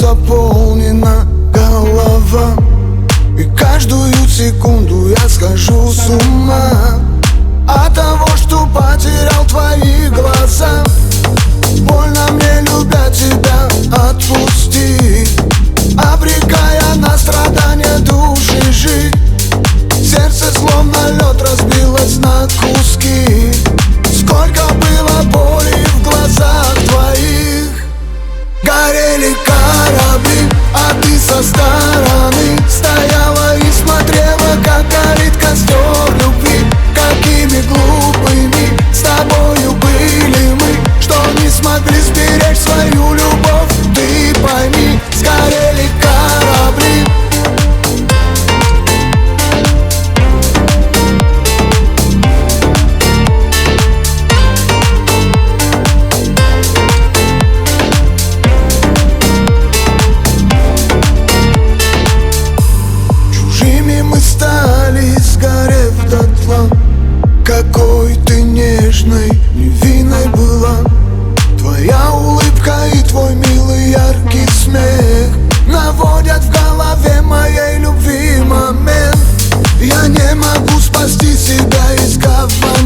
заполнена голова, и каждую секунду я схожу с ума от того, что потерял твои глаза. Больно мне, любя тебя, отпустить, обрекая на страдания души жить. Сердце словно лед разбилось на куски. Сколько было боли в глазах твоих. Горели корабли, а ты со стороны стояла и смотрела, как горит костер любви. Какими глупыми с тобою были мы, что не смогли сберечь свою любовь. Ты пойми, сгорели корабли. Мы стали, сгорев дотла. Какой ты нежной, невинной была. Твоя улыбка и твой милый яркий смех наводят в голове моей любви момент. Я не могу спасти себя из говна.